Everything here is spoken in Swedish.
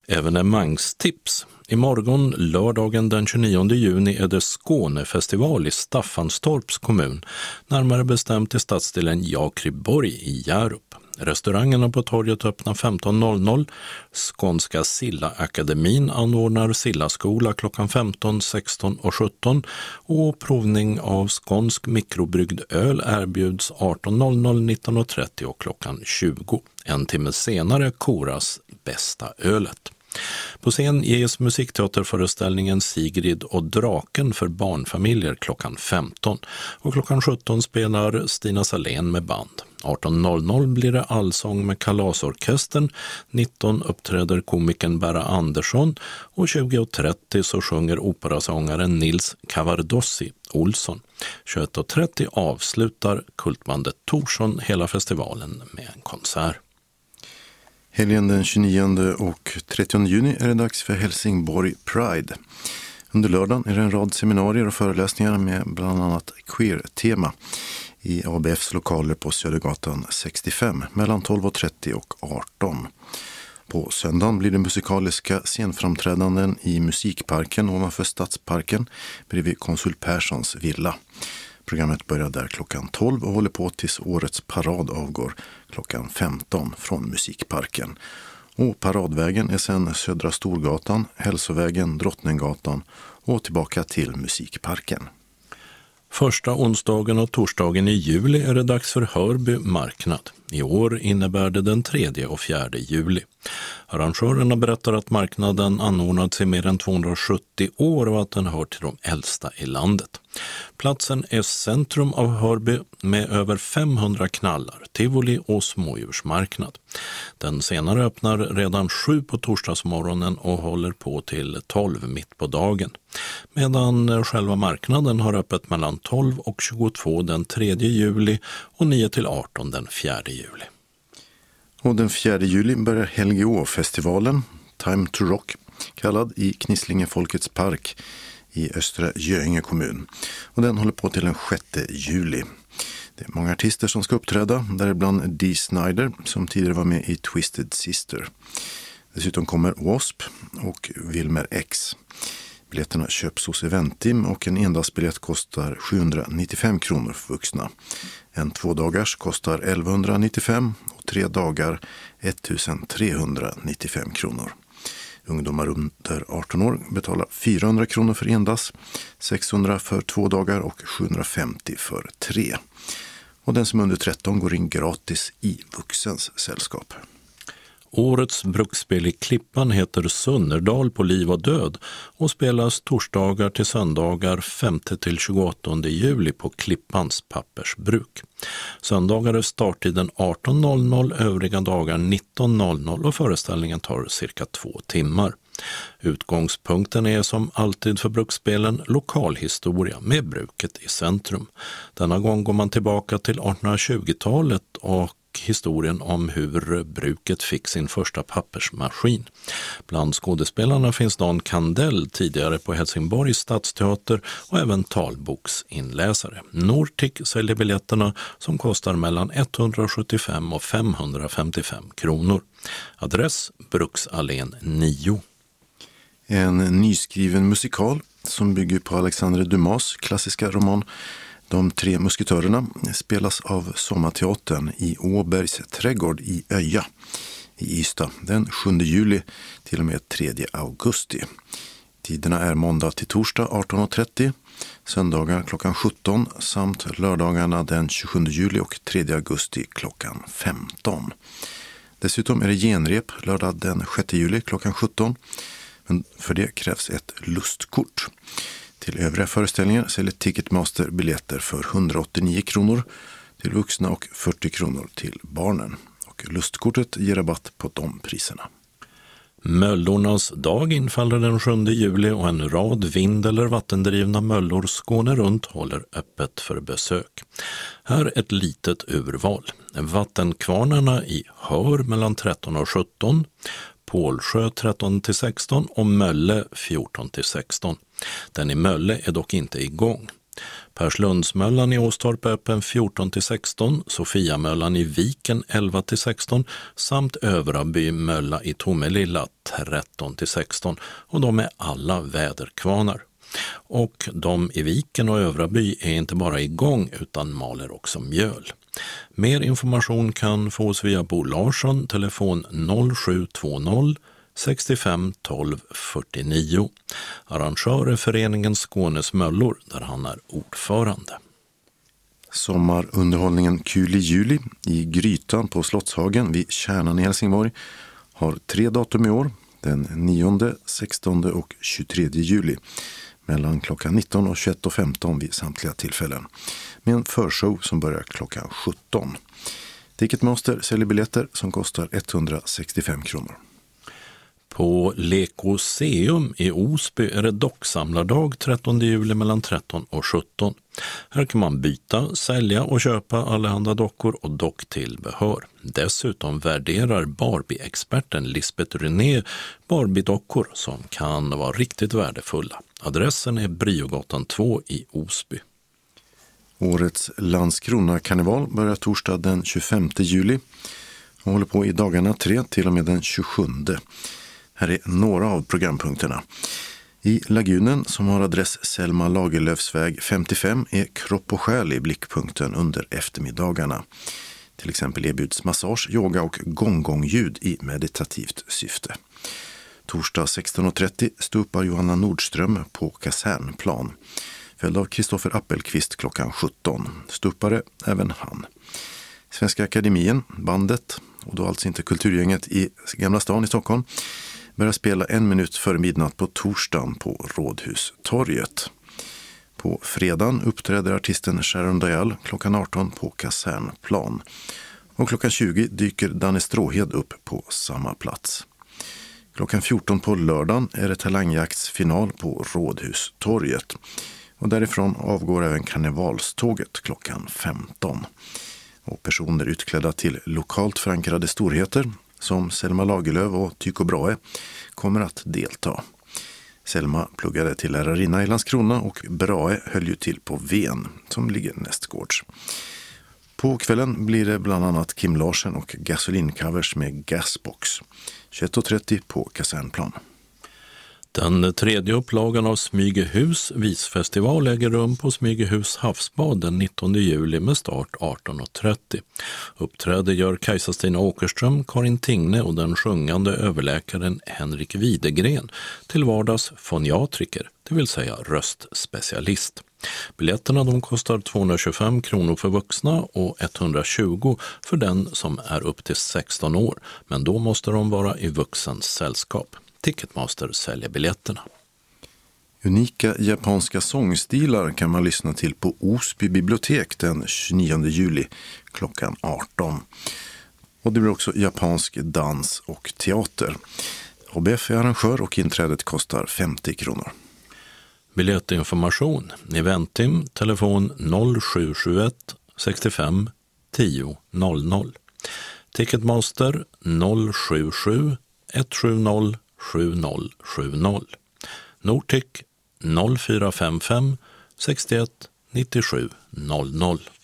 Evenemangstips. Imorgon, lördagen den 29 juni, är det Skånefestival i Staffanstorps kommun, närmare bestämt i stadsdelen Jakriborg i Hjärup. Restaurangerna på torget öppnar 15.00. Skånska Sillaakademin anordnar Sillaskola klockan 15, 16 och 17 och provning av skånsk mikrobryggd öl erbjuds 18.00, 19.30 och klockan 20. En timme senare koras bästa ölet. På scen ges musikteaterföreställningen Sigrid och draken för barnfamiljer klockan 15 och klockan 17 spelar Stina Salén med band. 18.00 blir det allsång med kalasorkestern, 19 uppträder komikern Berra Andersson och 20.30 så sjunger operasångaren Nils Cavardossi Olsson. 21.30 avslutar kultbandet Torsson hela festivalen med en konsert. Helgen den 29 och 30 juni är det dags för Helsingborg Pride. Under lördagen är det en rad seminarier och föreläsningar med bland annat queer-tema i ABFs lokaler på Södergatan 65 mellan 12.30 och 18. På söndagen blir det musikaliska scenframträdanden i Musikparken ovanför Stadsparken bredvid Konsul Perssons villa. Programmet börjar där klockan 12 och håller på tills årets parad avgår klockan 15 från Musikparken. Och paradvägen är sedan Södra Storgatan, Hälsovägen, Drottninggatan och tillbaka till Musikparken. Första onsdagen och torsdagen i juli är det dags för Hörby marknad. I år innebär det den 3 och 4 juli. Arrangörerna berättar att marknaden anordnats i mer än 270 år och att den hör till de äldsta i landet. Platsen är centrum av Hörby med över 500 knallar, tivoli och smådjursmarknad. Den senare öppnar redan 7 på torsdagsmorgonen och håller på till 12 mitt på dagen. Medan själva marknaden har öppet mellan 12 och 22 den 3 juli och 9 till 18 den 4 juli. Och den 4 juli börjar Helgeå-festivalen, Time to Rock, kallad i Knislinge Folkets park i Östra Göinge kommun. Och den håller på till den 6 juli. Det är många artister som ska uppträda, däribland Dee Snider som tidigare var med i Twisted Sister. Dessutom kommer W.A.S.P. och Wilmer X. Biljetterna köps hos Eventim och en endagsbiljett kostar 795 kronor för vuxna. En 2-dagars kostar 1195 och 3 dagar 1395 kronor. Ungdomar under 18 år betalar 400 kronor för endags, 600 för 2 dagar och 750 för 3. Och den som är under 13 går in gratis i vuxens sällskap. Årets bruksspel i Klippan heter Sunnerdal på liv och död och spelas torsdagar till söndagar 5 till 28 juli på Klippans pappersbruk. Söndagar är starttiden 18.00, övriga dagar 19.00 och föreställningen tar cirka 2 timmar. Utgångspunkten är som alltid för bruksspelen lokalhistoria med bruket i centrum. Denna gång går man tillbaka till 1820-talet och historien om hur bruket fick sin första pappersmaskin. Bland skådespelarna finns Dan Kandell, tidigare på Helsingborgs stadsteater, och även talboksinläsare. Nortic säljer biljetterna som kostar mellan 175 och 555 kronor. Adress Bruksallén 9. En nyskriven musikal som bygger på Alexandre Dumas klassiska roman De 3 musketörerna spelas av Sommarteatern i Åbergs trädgård i Öja i Ystad den 7 juli till och med 3 augusti. Tiderna är måndag till torsdag 18.30, söndagar klockan 17 samt lördagarna den 27 juli och 3 augusti klockan 15. Dessutom är det genrep lördag den 6 juli klockan 17, men för det krävs ett lustkort. Till övriga föreställningar säljer Ticketmaster biljetter för 189 kronor till vuxna och 40 kronor till barnen. Och lustkortet ger rabatt på de priserna. Möllornas dag infaller den 7 juli och en rad vind- eller vattendrivna möllor Skåne runt håller öppet för besök. Här ett litet urval. Vattenkvarnarna i Hör mellan 13 och 17, Pålsjö 13 till 16 och Mölle 14 till 16. Den i Mölle är dock inte igång. Perslundsmöllan i Åstorp är öppen 14-16, Sofiamöllan i Viken 11-16 samt Övraby mölla i Tomelilla 13-16 och de är alla väderkvarnar. Och de i Viken och Övraby är inte bara igång utan maler också mjöl. Mer information kan fås via Bo Larsson, telefon 0720 65 12 49. Arrangör är föreningen Skånes möllor där han är ordförande. Sommarunderhållningen Kul i juli i Grytan på Slottshagen vid Kärnan i Helsingborg har 3 datum i år, den 9, 16 och 23 juli mellan klockan 19 och 21.15 vid samtliga tillfällen med en förshow som börjar klockan 17. Ticketmaster säljer biljetter som kostar 165 kronor. På Lekoseum i Osby är det docksamlardag 13 juli mellan 13 och 17. Här kan man byta, sälja och köpa allehanda dockor och docktillbehör. Dessutom värderar Barbie-experten Lisbeth René Barbie-dockor som kan vara riktigt värdefulla. Adressen är Briogatan 2 i Osby. Årets Landskrona-karneval börjar torsdag den 25 juli och håller på i dagarna 3 till och med den 27. Här är några av programpunkterna. I Lagunen, som har adress Selma Lagerlöfs väg 55, är kropp och själ i blickpunkten under eftermiddagarna. Till exempel erbjuds massage, yoga och gong-gong-ljud i meditativt syfte. Torsdag 16.30 stupar Johanna Nordström på Kasernplan. Följd av Kristoffer Appelqvist klockan 17. Stupare även han. Svenska Akademien, bandet, och då alltså inte kulturgänget i Gamla stan i Stockholm, börjar spela 1 minut före midnatt på torsdagen på Rådhustorget. På fredagen uppträder artisten Sharon Dial klockan 18 på Kasernplan. Och klockan 20 dyker Danne Stråhed upp på samma plats. Klockan 14 på lördagen är det talangjaktsfinal på Rådhustorget. Och därifrån avgår även karnevalståget klockan 15. Och personer utklädda till lokalt förankrade storheter som Selma Lagerlöf och Tycho Brahe kommer att delta. Selma pluggade till lärarinna i Landskrona och Brahe höll ju till på Ven som ligger nästgårds. På kvällen blir det bland annat Kim Larsen och Gasoline-covers med Gasbox. 21.30 på Kasernplan. Den 3:e upplagan av Smygehus visfestival äger rum på Smygehus havsbad den 19 juli med start 18.30. Uppträder gör Kajsa-Stina Åkerström, Karin Tingne och den sjungande överläkaren Henrik Widegren, till vardags foniatriker, det vill säga röstspecialist. Biljetterna de kostar 225 kronor för vuxna och 120 för den som är upp till 16 år, men då måste de vara i vuxens sällskap. Ticketmaster säljer biljetterna. Unika japanska sångstilar kan man lyssna till på Osby bibliotek den 29 juli klockan 18. Och det blir också japansk dans och teater. ABF är arrangör och inträdet kostar 50 kronor. Biljettinformation, Eventim, telefon 0771 65 10 00. Ticketmaster 077 170 7070. Nortic 0455 61 97 00.